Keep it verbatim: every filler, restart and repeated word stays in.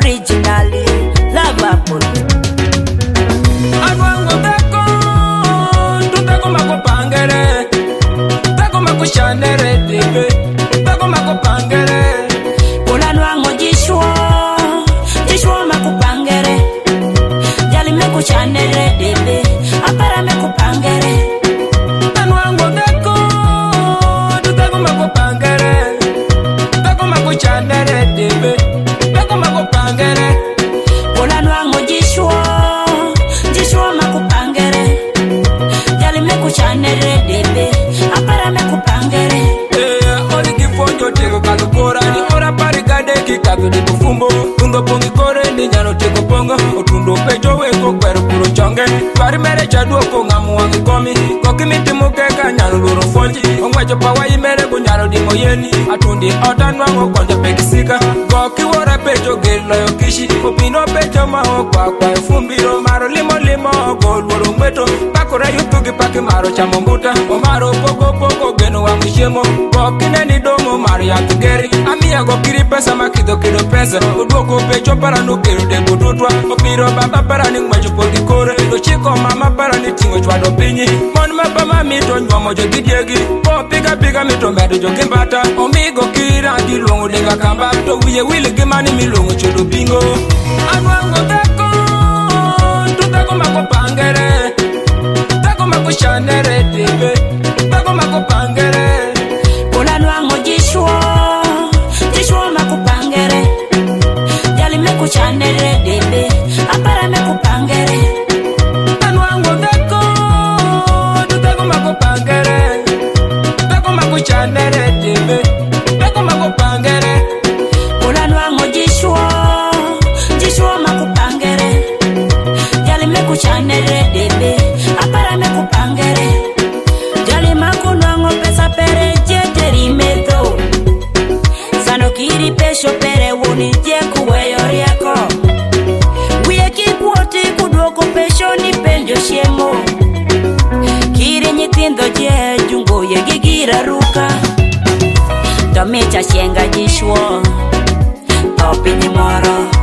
originally Liverpool. Anwango tako, tutako makopangere, tako makushanere debe, tako makopangere. Kula nwango jishwa, jishwa makupangere, jali mekushanere debe, apara mekupangere. Anwango tako, tutako makopangere, tako makushanere debe, tako makopangere. Kula nwango jishwa, jishwa makupangere, jali mekushanere debe, apara mekupangere. Eh, oli kifonjo tego kalukora ni ora parigade kikato de bufumbo tundo pongi kore ni nyano tego pongo otundo pejo weko kwero puro chonge twari mere chaduo ko ngamu wangi komi koki miti mukeka nyano luro fonji ongwejo pawa imere go nyano di moyeni atundi otanwango konja pekisika koki wora pejo gelo yo kishi opino pejo mao kwa kwa fumbiro maro limo limo go luro mweto pakora yutugi paki maro chamombuta o maro pogo pogo geno wangu shemo koki neni domo maro ya tugeri amia go kiri pesa makido kido pesa udwoko pecho para nukero de budutwa opiro baba para ni mwejo polgi kore do chiko mama para ni tingo chwado pinyi mon mapa mami to nywomo jo gidiegi po piga piga mito medo jo kimbata omigo kira di lungu denga kamba to wiye wili gimani milungu chodo bingo anwango tako tutako makopangere tako makushanere debe tako makopangere. Kula nwango jishwa, jishwa makupangere, jali mekushanere debe, apara mekupangere. Anwango tako, tutako makopangere, tako makushanere debe, tako makopangere. Kula nwango jishwa, jishwa makupangere, jali mekushanere debe, apara mekupangere. Jali makunwango pesa pere jeteri meto, sano kiri pesho pere wuni jeku weyo rieko. Wiye kikuoti kudwoko pesho ni penjo shiemo, kiri nyithindo je jungo ye gigira ruka. Tomicha shenga jishwo, topi ni moro.